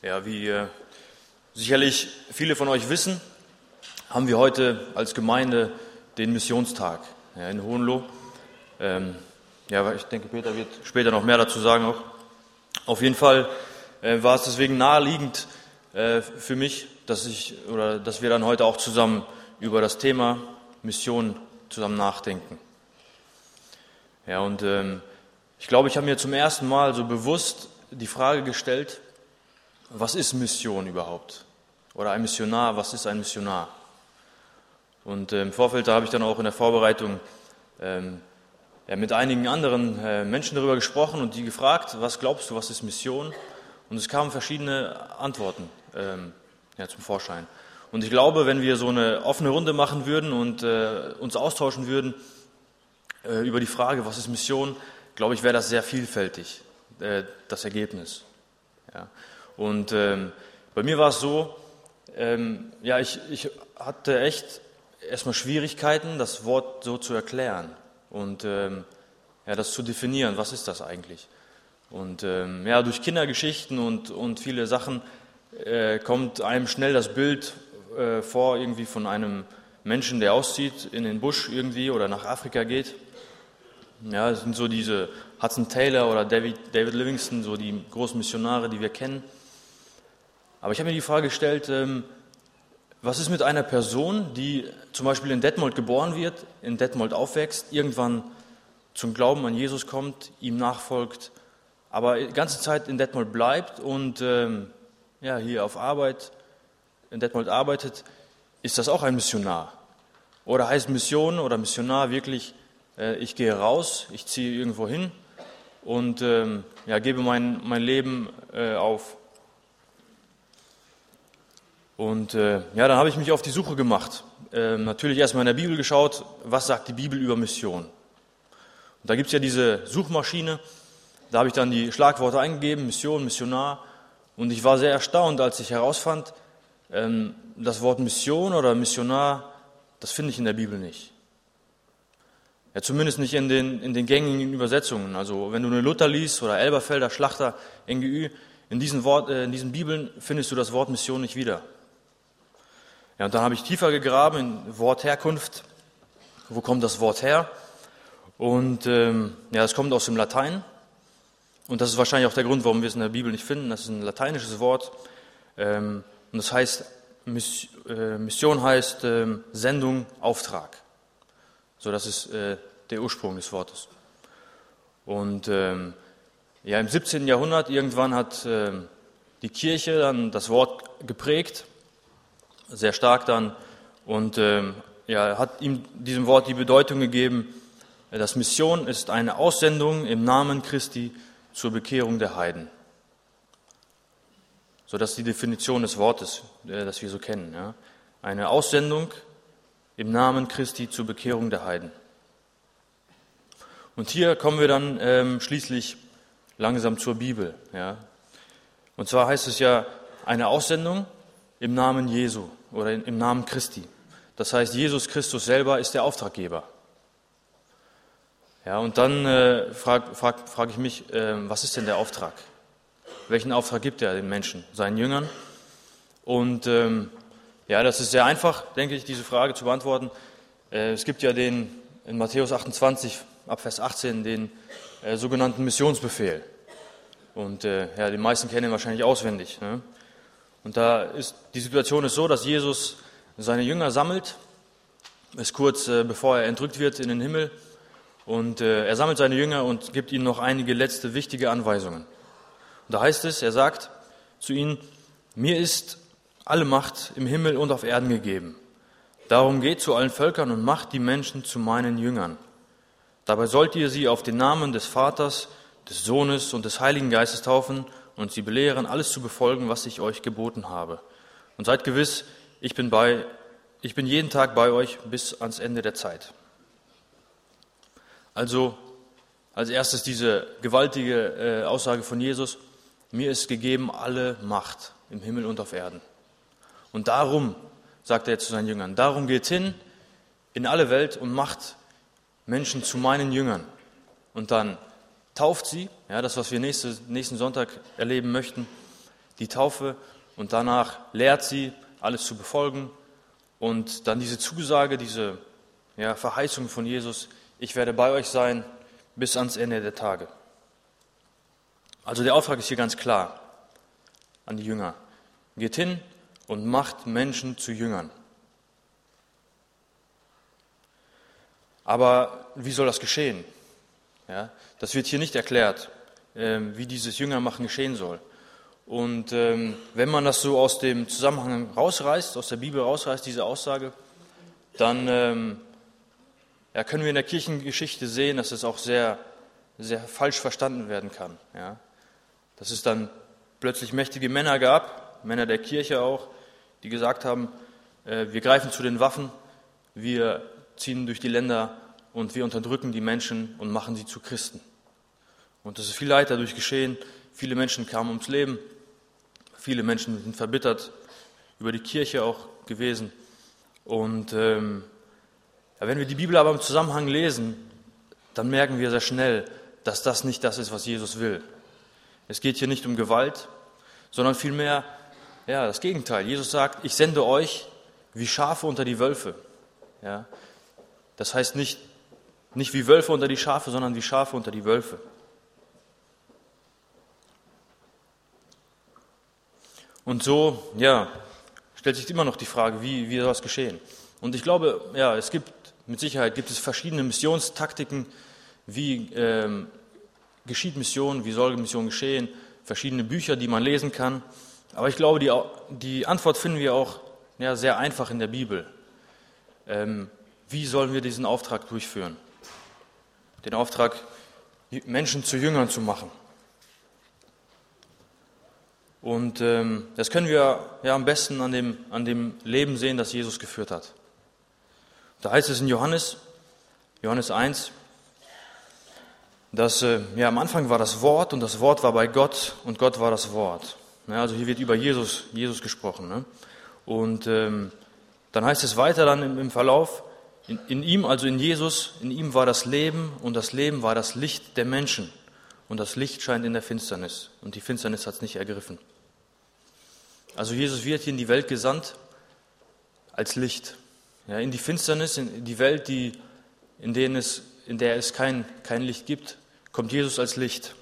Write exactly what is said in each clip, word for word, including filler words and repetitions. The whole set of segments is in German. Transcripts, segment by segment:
Ja, wie äh, sicherlich viele von euch wissen, haben wir heute als Gemeinde den Missionstag ja, in Hohenlohe. Ähm, ja, ich denke, Peter wird später noch mehr dazu sagen auch. Auf jeden Fall äh, war es deswegen naheliegend äh, für mich, dass ich oder dass wir dann heute auch zusammen über das Thema Mission zusammen nachdenken. Ja, und ähm, ich glaube, ich habe mir zum ersten Mal so bewusst die Frage gestellt, was ist Mission überhaupt? Oder ein Missionar, was ist ein Missionar? Und äh, im Vorfeld, da habe ich dann auch in der Vorbereitung ähm, ja, mit einigen anderen äh, Menschen darüber gesprochen und die gefragt, was glaubst du, was ist Mission? Und es kamen verschiedene Antworten ähm, ja, zum Vorschein. Und ich glaube, wenn wir so eine offene Runde machen würden und äh, uns austauschen würden äh, über die Frage, was ist Mission, glaube ich, wäre das sehr vielfältig, äh, das Ergebnis. Ja. Und ähm, bei mir war es so, ähm, ja, ich, ich hatte echt erstmal Schwierigkeiten, das Wort so zu erklären und ähm, ja, das zu definieren, was ist das eigentlich? Und ähm, ja, durch Kindergeschichten und, und viele Sachen äh, kommt einem schnell das Bild äh, vor, irgendwie von einem Menschen, der auszieht in den Busch irgendwie oder nach Afrika geht. Ja, das sind so diese Hudson Taylor oder David, David Livingstone, so die großen Missionare, die wir kennen. Aber ich habe mir die Frage gestellt, ähm, was ist mit einer Person, die zum Beispiel in Detmold geboren wird, in Detmold aufwächst, irgendwann zum Glauben an Jesus kommt, ihm nachfolgt, aber die ganze Zeit in Detmold bleibt und ähm, ja, hier auf Arbeit in Detmold arbeitet, ist das auch ein Missionar? Oder heißt Mission oder Missionar wirklich, äh, ich gehe raus, ich ziehe irgendwo hin und ähm, ja, gebe mein, mein Leben äh, auf? Und äh, ja, dann habe ich mich auf die Suche gemacht. Äh, natürlich erstmal in der Bibel geschaut, was sagt die Bibel über Mission. Und da gibt es ja diese Suchmaschine, da habe ich dann die Schlagworte eingegeben, Mission, Missionar. Und ich war sehr erstaunt, als ich herausfand, ähm, das Wort Mission oder Missionar, das finde ich in der Bibel nicht. Ja, zumindest nicht in den, in den gängigen Übersetzungen. Also wenn du eine Luther liest oder Elberfelder, Schlachter, N G Ü, in diesen, Wort, äh, in diesen Bibeln findest du das Wort Mission nicht wieder. Ja, und dann habe ich tiefer gegraben in Wortherkunft. Wo kommt das Wort her? Und ähm, ja, es kommt aus dem Latein. Und das ist wahrscheinlich auch der Grund, warum wir es in der Bibel nicht finden. Das ist ein lateinisches Wort. Ähm, und das heißt, Miss, äh, Mission heißt ähm, Sendung, Auftrag. So, das ist äh, der Ursprung des Wortes. Und ähm, ja, im siebzehnten Jahrhundert irgendwann hat äh, die Kirche dann das Wort geprägt, sehr stark dann, und ähm, ja, hat ihm diesem Wort die Bedeutung gegeben, dass Mission ist eine Aussendung im Namen Christi zur Bekehrung der Heiden. So, das ist die Definition des Wortes, äh, das wir so kennen. Ja. Eine Aussendung im Namen Christi zur Bekehrung der Heiden. Und hier kommen wir dann ähm, schließlich langsam zur Bibel. Ja. Und zwar heißt es ja eine Aussendung im Namen Jesu oder im Namen Christi. Das heißt, Jesus Christus selber ist der Auftraggeber. Ja, und dann äh, frage frag, frag ich mich, äh, was ist denn der Auftrag? Welchen Auftrag gibt er den Menschen, seinen Jüngern? Und ähm, ja, das ist sehr einfach, denke ich, diese Frage zu beantworten. Äh, es gibt ja den in Matthäus achtundzwanzig, ab Vers achtzehn, den äh, sogenannten Missionsbefehl. Und äh, ja, die meisten kennen ihn wahrscheinlich auswendig. Ne? Und da ist die Situation ist so, dass Jesus seine Jünger sammelt, ist kurz äh, bevor er entrückt wird in den Himmel. Und äh, er sammelt seine Jünger und gibt ihnen noch einige letzte wichtige Anweisungen. Und da heißt es, er sagt zu ihnen, mir ist alle Macht im Himmel und auf Erden gegeben. Darum geht zu allen Völkern und macht die Menschen zu meinen Jüngern. Dabei sollt ihr sie auf den Namen des Vaters, des Sohnes und des Heiligen Geistes taufen und sie belehren, alles zu befolgen, was ich euch geboten habe. Und seid gewiss, ich bin, bei, ich bin jeden Tag bei euch bis ans Ende der Zeit. Also als erstes diese gewaltige äh, Aussage von Jesus, mir ist gegeben alle Macht im Himmel und auf Erden. Und darum, sagt er zu seinen Jüngern, darum geht hin in alle Welt und macht Menschen zu meinen Jüngern. Und dann tauft sie, ja, das, was wir nächste, nächsten Sonntag erleben möchten, die Taufe und danach lehrt sie, alles zu befolgen. Und dann diese Zusage, diese ja, Verheißung von Jesus, ich werde bei euch sein bis ans Ende der Tage. Also der Auftrag ist hier ganz klar an die Jünger. Geht hin und macht Menschen zu Jüngern. Aber wie soll das geschehen? Ja, das wird hier nicht erklärt, ähm, wie dieses Jüngermachen geschehen soll. Und ähm, wenn man das so aus dem Zusammenhang rausreißt, aus der Bibel rausreißt, diese Aussage, dann ähm, ja, können wir in der Kirchengeschichte sehen, dass es auch sehr, sehr falsch verstanden werden kann. Ja. Dass es dann plötzlich mächtige Männer gab, Männer der Kirche auch, die gesagt haben, äh, wir greifen zu den Waffen, wir ziehen durch die Länder und wir unterdrücken die Menschen und machen sie zu Christen. Und es ist viel Leid dadurch geschehen, viele Menschen kamen ums Leben, viele Menschen sind verbittert über die Kirche auch gewesen. Und ähm, ja, wenn wir die Bibel aber im Zusammenhang lesen, dann merken wir sehr schnell, dass das nicht das ist, was Jesus will. Es geht hier nicht um Gewalt, sondern vielmehr ja, das Gegenteil. Jesus sagt, ich sende euch wie Schafe unter die Wölfe. Ja, das heißt nicht, nicht wie Wölfe unter die Schafe, sondern wie Schafe unter die Wölfe. Und so, ja, stellt sich immer noch die Frage, wie, wie soll das geschehen? Und ich glaube, ja, es gibt, mit Sicherheit gibt es verschiedene Missionstaktiken, wie ähm, geschieht Mission, wie soll Mission geschehen, verschiedene Bücher, die man lesen kann. Aber ich glaube, die, die Antwort finden wir auch ja, sehr einfach in der Bibel. Ähm, wie sollen wir diesen Auftrag durchführen? Den Auftrag, Menschen zu Jüngern zu machen. Und ähm, das können wir ja am besten an dem, an dem Leben sehen, das Jesus geführt hat. Da heißt es in Johannes, Johannes eins, dass äh, ja, am Anfang war das Wort und das Wort war bei Gott und Gott war das Wort. Ja, also hier wird über Jesus, Jesus gesprochen. Ne? Und ähm, dann heißt es weiter dann im, im Verlauf, in, in ihm, also in Jesus, in ihm war das Leben und das Leben war das Licht der Menschen. Und das Licht scheint in der Finsternis und die Finsternis hat es nicht ergriffen. Also Jesus wird hier in die Welt gesandt als Licht. Ja, in die Finsternis, in die Welt, die, in, denen es, in der es kein, kein Licht gibt, kommt Jesus als Licht.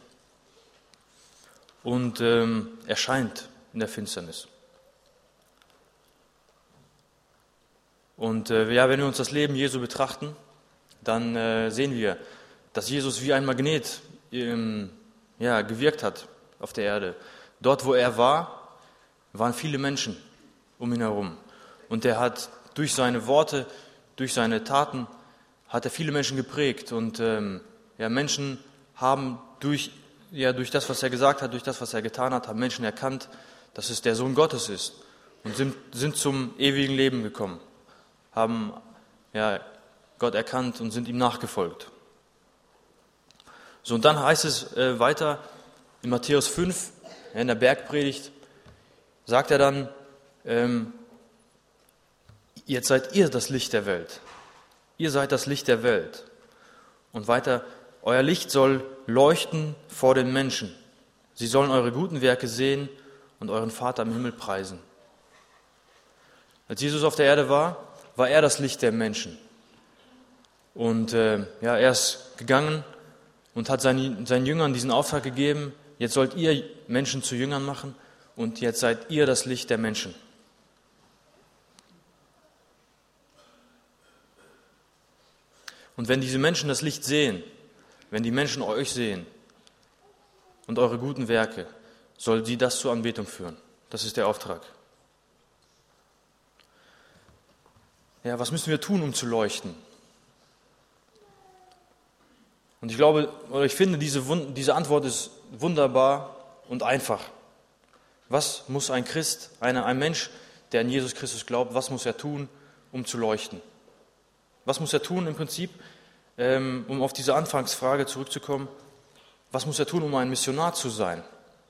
Und ähm, erscheint in der Finsternis. Und äh, ja, wenn wir uns das Leben Jesu betrachten, dann äh, sehen wir, dass Jesus wie ein Magnet ähm, ja, gewirkt hat auf der Erde. Dort, wo er war, waren viele Menschen um ihn herum. Und er hat durch seine Worte, durch seine Taten, hat er viele Menschen geprägt. Und ähm, ja, Menschen haben durch, ja, durch das, was er gesagt hat, durch das, was er getan hat, haben Menschen erkannt, dass es der Sohn Gottes ist. Und sind, sind zum ewigen Leben gekommen. Haben ja, Gott erkannt und sind ihm nachgefolgt. So, und dann heißt es äh, weiter in Matthäus fünf, ja, in der Bergpredigt, sagt er dann, ähm, jetzt seid ihr das Licht der Welt. Ihr seid das Licht der Welt. Und weiter, euer Licht soll leuchten vor den Menschen. Sie sollen eure guten Werke sehen und euren Vater im Himmel preisen. Als Jesus auf der Erde war, war er das Licht der Menschen. Und äh, ja, er ist gegangen und hat seinen, seinen Jüngern diesen Auftrag gegeben, jetzt sollt ihr Menschen zu Jüngern machen und jetzt seid ihr das Licht der Menschen. Und wenn diese Menschen das Licht sehen, wenn die Menschen euch sehen und eure guten Werke, soll sie das zur Anbetung führen. Das ist der Auftrag. Ja, was müssen wir tun, um zu leuchten? Und ich glaube, oder ich finde, diese, diese Antwort ist wunderbar und einfach. Was muss ein Christ, eine, ein Mensch, der an Jesus Christus glaubt, was muss er tun, um zu leuchten? Was muss er tun im Prinzip, ähm, um auf diese Anfangsfrage zurückzukommen? Was muss er tun, um ein Missionar zu sein?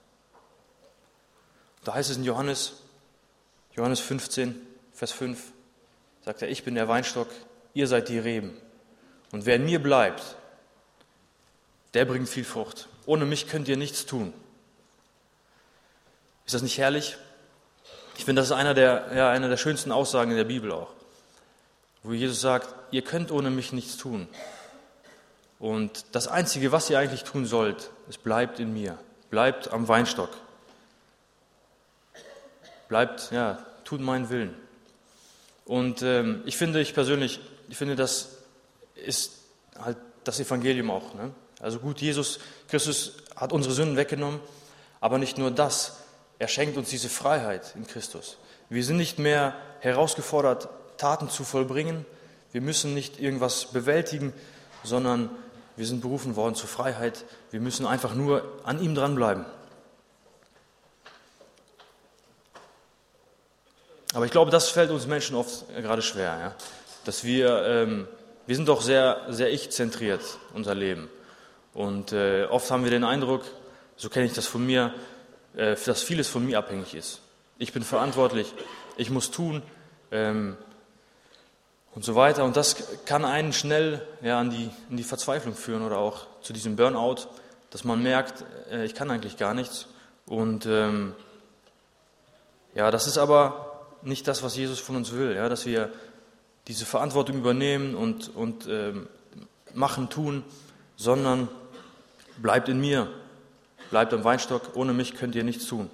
Da heißt es in Johannes, Johannes fünfzehn, Vers fünf, sagt er, ich bin der Weinstock, ihr seid die Reben. Und wer in mir bleibt, der bringt viel Frucht. Ohne mich könnt ihr nichts tun. Ist das nicht herrlich? Ich finde, das ist einer der, ja, einer der schönsten Aussagen in der Bibel auch, wo Jesus sagt, ihr könnt ohne mich nichts tun. Und das Einzige, was ihr eigentlich tun sollt, es bleibt in mir, bleibt am Weinstock. Bleibt, ja, tut meinen Willen. Und ähm, ich finde, ich persönlich, ich finde, das ist halt das Evangelium auch. Ne? Also gut, Jesus Christus hat unsere Sünden weggenommen, aber nicht nur das, er schenkt uns diese Freiheit in Christus. Wir sind nicht mehr herausgefordert, Taten zu vollbringen, wir müssen nicht irgendwas bewältigen, sondern wir sind berufen worden zur Freiheit, wir müssen einfach nur an ihm dranbleiben. Aber ich glaube, das fällt uns Menschen oft gerade schwer, ja? Dass wir, ähm, wir sind doch sehr, sehr ich-zentriert, unser Leben. Und äh, oft haben wir den Eindruck, so kenne ich das von mir, äh, dass vieles von mir abhängig ist. Ich bin verantwortlich, ich muss tun ähm, und so weiter. Und das kann einen schnell ja, an die, in die Verzweiflung führen oder auch zu diesem Burnout, dass man merkt, äh, ich kann eigentlich gar nichts. Und ähm, ja, das ist aber nicht das, was Jesus von uns will, ja, dass wir diese Verantwortung übernehmen und, und ähm, machen, tun, sondern bleibt in mir, bleibt am Weinstock, ohne mich könnt ihr nichts tun.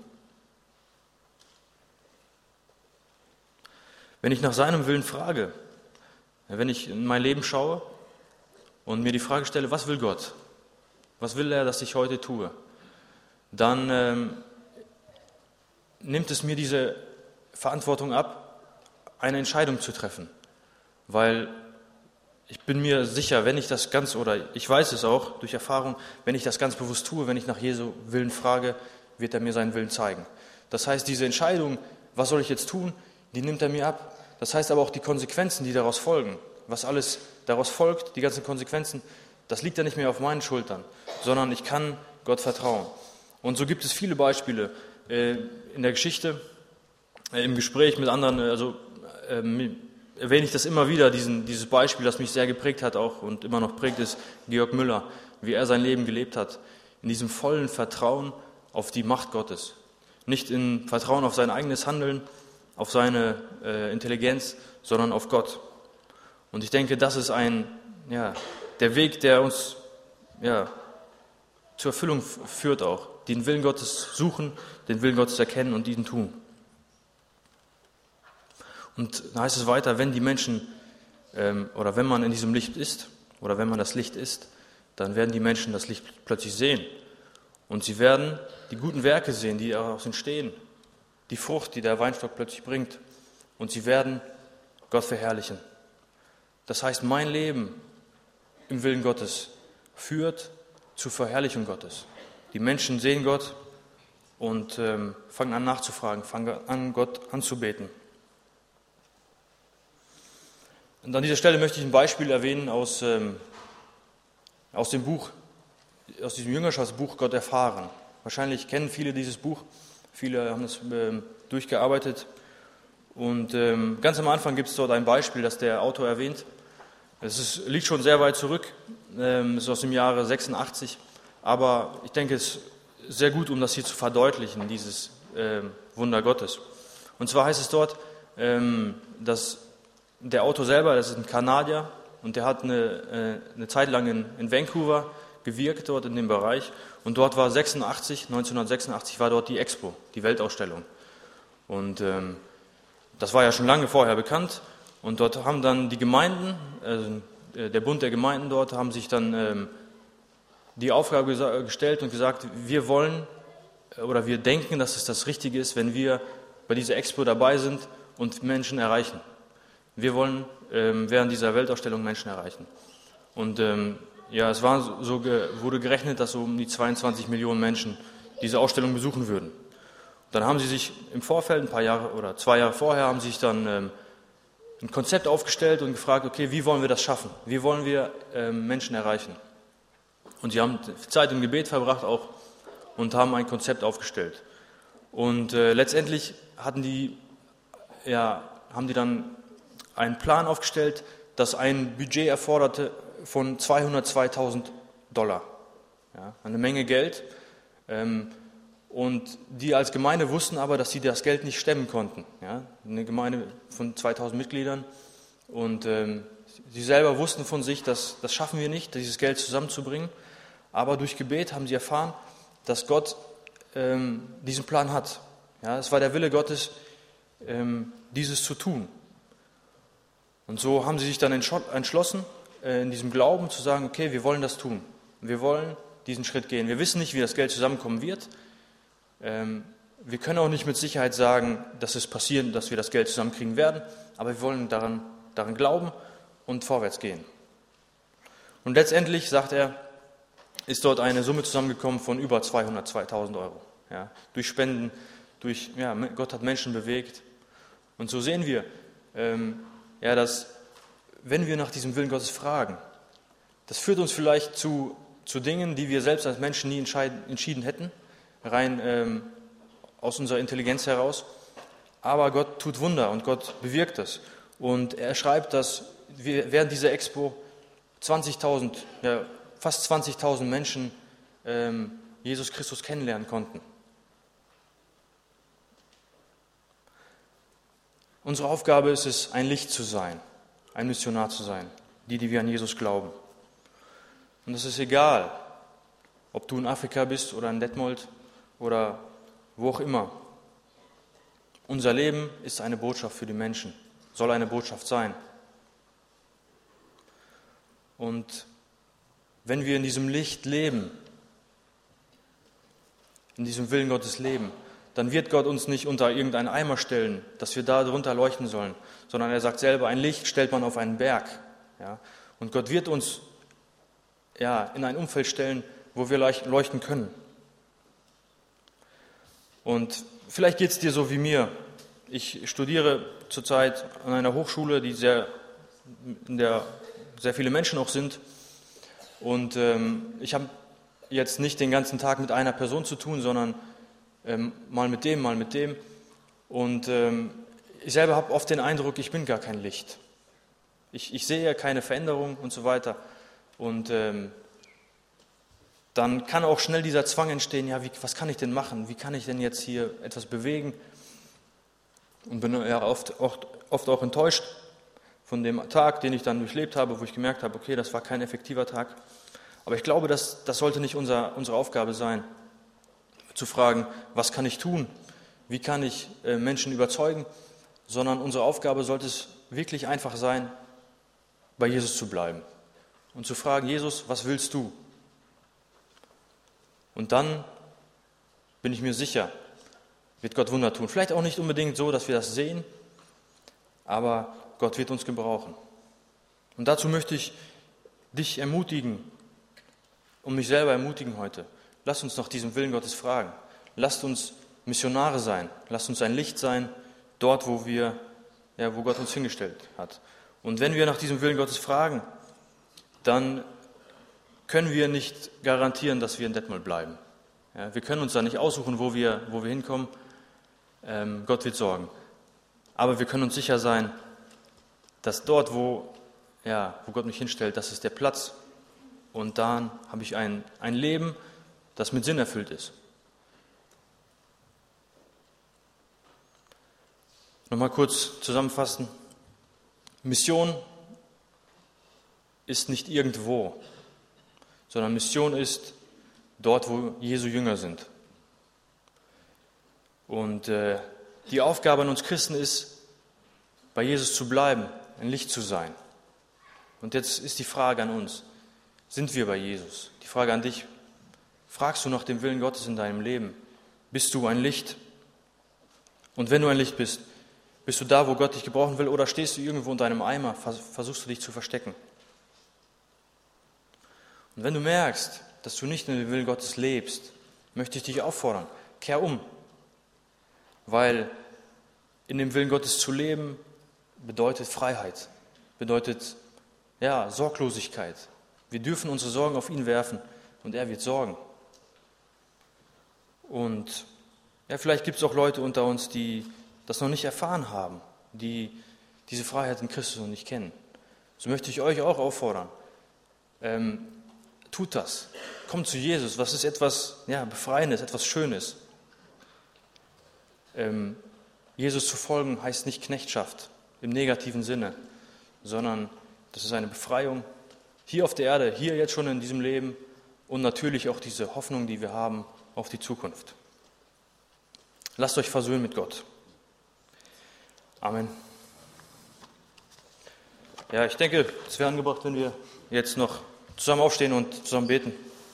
Wenn ich nach seinem Willen frage, wenn ich in mein Leben schaue und mir die Frage stelle, was will Gott? Was will er, dass ich heute tue? Dann ähm, nimmt es mir diese Verantwortung ab, eine Entscheidung zu treffen. Weil ich bin mir sicher, wenn ich das ganz, oder ich weiß es auch durch Erfahrung, wenn ich das ganz bewusst tue, wenn ich nach Jesu Willen frage, wird er mir seinen Willen zeigen. Das heißt, diese Entscheidung, was soll ich jetzt tun, die nimmt er mir ab. Das heißt aber auch die Konsequenzen, die daraus folgen, was alles daraus folgt, die ganzen Konsequenzen, das liegt ja nicht mehr auf meinen Schultern, sondern ich kann Gott vertrauen. Und so gibt es viele Beispiele äh, in der Geschichte, äh, im Gespräch mit anderen, also äh, erwähne ich das immer wieder, diesen, dieses Beispiel, das mich sehr geprägt hat auch und immer noch prägt, ist Georg Müller, wie er sein Leben gelebt hat, in diesem vollen Vertrauen auf die Macht Gottes. Nicht in Vertrauen auf sein eigenes Handeln, auf seine äh, Intelligenz, sondern auf Gott. Und ich denke, das ist ein, ja, der Weg, der uns ja, zur Erfüllung f- führt auch. Den Willen Gottes suchen, den Willen Gottes erkennen und diesen tun. Und da heißt es weiter, wenn die Menschen, ähm, oder wenn man in diesem Licht ist, oder wenn man das Licht ist, dann werden die Menschen das Licht plötzlich sehen. Und sie werden die guten Werke sehen, die daraus entstehen, die Frucht, die der Weinstock plötzlich bringt. Und sie werden Gott verherrlichen. Das heißt, mein Leben im Willen Gottes führt zur Verherrlichung Gottes. Die Menschen sehen Gott und ähm, fangen an nachzufragen, fangen an, Gott anzubeten. Und an dieser Stelle möchte ich ein Beispiel erwähnen aus, ähm, aus dem Buch, aus diesem Jüngerschaftsbuch Gott erfahren. Wahrscheinlich kennen viele dieses Buch, viele haben es ähm, durchgearbeitet. Und ähm, ganz am Anfang gibt es dort ein Beispiel, das der Autor erwähnt. Es ist, liegt schon sehr weit zurück, ähm, es ist aus dem Jahre sechsundachtzig, aber ich denke, es ist sehr gut, um das hier zu verdeutlichen, dieses ähm, Wunder Gottes. Und zwar heißt es dort, ähm, dass der Autor selber, das ist ein Kanadier, und der hat eine, äh, eine Zeit lang in, in Vancouver gewirkt, dort in dem Bereich, und dort war sechsundachtzig, neunzehnhundertsechsundachtzig war dort die Expo, die Weltausstellung. Und ähm, das war ja schon lange vorher bekannt. Und dort haben dann die Gemeinden, also der Bund der Gemeinden dort, haben sich dann ähm, die Aufgabe gesa- gestellt und gesagt, wir wollen oder wir denken, dass es das Richtige ist, wenn wir bei dieser Expo dabei sind und Menschen erreichen. Wir wollen ähm, während dieser Weltausstellung Menschen erreichen. Und ähm, ja, es war so, ge- wurde gerechnet, dass so um die zweiundzwanzig Millionen Menschen diese Ausstellung besuchen würden. Dann haben sie sich im Vorfeld, ein paar Jahre oder zwei Jahre vorher, haben sie sich dann ähm, ein Konzept aufgestellt und gefragt, okay, wie wollen wir das schaffen? Wie wollen wir ähm, Menschen erreichen? Und sie haben Zeit im Gebet verbracht auch und haben ein Konzept aufgestellt. Und äh, letztendlich hatten die, ja, haben die dann einen Plan aufgestellt, das ein Budget erforderte von zweihundertzweitausend Dollar. Ja, eine Menge Geld. Ähm, Und die als Gemeinde wussten aber, dass sie das Geld nicht stemmen konnten. Ja, eine Gemeinde von zweitausend Mitgliedern. Und ähm, sie selber wussten von sich, dass das schaffen wir nicht, dieses Geld zusammenzubringen. Aber durch Gebet haben sie erfahren, dass Gott ähm, diesen Plan hat. Ja, es war der Wille Gottes, ähm, dieses zu tun. Und so haben sie sich dann entschlossen, äh, in diesem Glauben zu sagen, okay, wir wollen das tun. Wir wollen diesen Schritt gehen. Wir wissen nicht, wie das Geld zusammenkommen wird. Ähm, wir können auch nicht mit Sicherheit sagen, dass es passiert, dass wir das Geld zusammenkriegen werden, aber wir wollen daran, daran glauben und vorwärts gehen. Und letztendlich, sagt er, ist dort eine Summe zusammengekommen von über zweihundert, zweitausend Euro. Ja, durch Spenden, durch, ja, Gott hat Menschen bewegt. Und so sehen wir, ähm, ja, dass wenn wir nach diesem Willen Gottes fragen, das führt uns vielleicht zu, zu Dingen, die wir selbst als Menschen nie entschieden hätten, rein ähm, aus unserer Intelligenz heraus. Aber Gott tut Wunder und Gott bewirkt das. Und er schreibt, dass wir während dieser Expo zwanzigtausend, ja, fast zwanzigtausend Menschen ähm, Jesus Christus kennenlernen konnten. Unsere Aufgabe ist es, ein Licht zu sein, ein Missionar zu sein, die, die wir an Jesus glauben. Und es ist egal, ob du in Afrika bist oder in Detmold oder wo auch immer. Unser Leben ist eine Botschaft für die Menschen, soll eine Botschaft sein. Und wenn wir in diesem Licht leben, in diesem Willen Gottes leben, dann wird Gott uns nicht unter irgendeinen Eimer stellen, dass wir da drunter leuchten sollen, sondern er sagt selber, ein Licht stellt man auf einen Berg. Ja? Und Gott wird uns ja, in ein Umfeld stellen, wo wir leuchten können. Und vielleicht geht es dir so wie mir. Ich studiere zurzeit an einer Hochschule, die sehr, in der sehr viele Menschen auch sind. Und ähm, ich habe jetzt nicht den ganzen Tag mit einer Person zu tun, sondern ähm, mal mit dem, mal mit dem. Und ähm, ich selber habe oft den Eindruck, ich bin gar kein Licht. Ich, ich sehe keine Veränderung und so weiter. Und ähm, dann kann auch schnell dieser Zwang entstehen, ja, wie, was kann ich denn machen? Wie kann ich denn jetzt hier etwas bewegen? Und bin ja oft, oft, oft auch enttäuscht von dem Tag, den ich dann durchlebt habe, wo ich gemerkt habe, okay, das war kein effektiver Tag. Aber ich glaube, das, das sollte nicht unser, unsere Aufgabe sein, zu fragen, was kann ich tun? Wie kann ich äh, Menschen überzeugen? Sondern unsere Aufgabe sollte es wirklich einfach sein, bei Jesus zu bleiben und zu fragen, Jesus, was willst du? Und dann bin ich mir sicher, wird Gott Wunder tun. Vielleicht auch nicht unbedingt so, dass wir das sehen, aber Gott wird uns gebrauchen. Und dazu möchte ich dich ermutigen und mich selber ermutigen heute. Lasst uns nach diesem Willen Gottes fragen. Lasst uns Missionare sein. Lasst uns ein Licht sein, dort, wo wir, ja, wo Gott uns hingestellt hat. Und wenn wir nach diesem Willen Gottes fragen, dann können wir nicht garantieren, dass wir in Detmold bleiben. Ja, wir können uns da nicht aussuchen, wo wir, wo wir hinkommen. Ähm, Gott wird sorgen. Aber wir können uns sicher sein, dass dort, wo, ja, wo Gott mich hinstellt, das ist der Platz. Und dann habe ich ein, ein Leben, das mit Sinn erfüllt ist. Nochmal kurz zusammenfassen. Mission ist nicht irgendwo, sondern Mission ist dort, wo Jesu Jünger sind. Und äh, die Aufgabe an uns Christen ist, bei Jesus zu bleiben, ein Licht zu sein. Und jetzt ist die Frage an uns, sind wir bei Jesus? Die Frage an dich, fragst du nach dem Willen Gottes in deinem Leben? Bist du ein Licht? Und wenn du ein Licht bist, bist du da, wo Gott dich gebrauchen will, oder stehst du irgendwo in deinem Eimer, versuchst du dich zu verstecken? Und wenn du merkst, dass du nicht in dem Willen Gottes lebst, möchte ich dich auffordern, kehr um. Weil in dem Willen Gottes zu leben bedeutet Freiheit, bedeutet ja, Sorglosigkeit. Wir dürfen unsere Sorgen auf ihn werfen und er wird sorgen. Und ja, vielleicht gibt es auch Leute unter uns, die das noch nicht erfahren haben, die diese Freiheit in Christus noch nicht kennen. So möchte ich euch auch auffordern. Ähm, tut das. Kommt zu Jesus. Was ist etwas ja, Befreiendes, etwas Schönes. ähm, Jesus zu folgen heißt nicht Knechtschaft im negativen Sinne, sondern das ist eine Befreiung hier auf der Erde, hier jetzt schon in diesem Leben und natürlich auch diese Hoffnung, die wir haben auf die Zukunft. Lasst euch versöhnen mit Gott. Amen. Ja, ich denke, es wäre angebracht, wenn wir jetzt noch zusammen aufstehen und zusammen beten.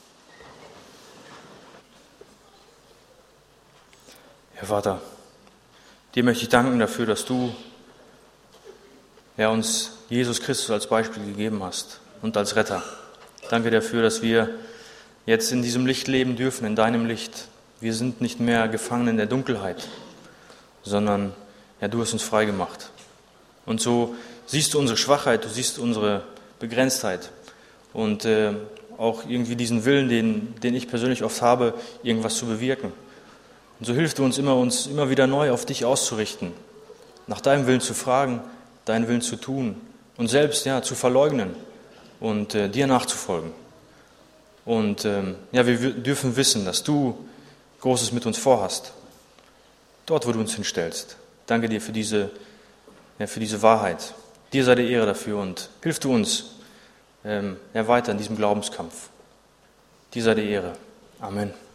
Herr Vater, dir möchte ich danken dafür, dass du ja, uns Jesus Christus als Beispiel gegeben hast und als Retter. Danke dafür, dass wir jetzt in diesem Licht leben dürfen, in deinem Licht. Wir sind nicht mehr gefangen in der Dunkelheit, sondern ja, du hast uns frei gemacht. Und so siehst du unsere Schwachheit, du siehst unsere Begrenztheit und äh, auch irgendwie diesen Willen, den, den ich persönlich oft habe, irgendwas zu bewirken. Und so hilft du uns immer, uns immer wieder neu auf dich auszurichten, nach deinem Willen zu fragen, deinen Willen zu tun und selbst ja, zu verleugnen und äh, dir nachzufolgen. Und ähm, ja, wir dürfen wissen, dass du Großes mit uns vorhast, dort, wo du uns hinstellst. Danke dir für diese, ja, für diese Wahrheit. Dir sei die Ehre dafür und hilf du uns ähm, ja, weiter in diesem Glaubenskampf. Dir sei die Ehre. Amen.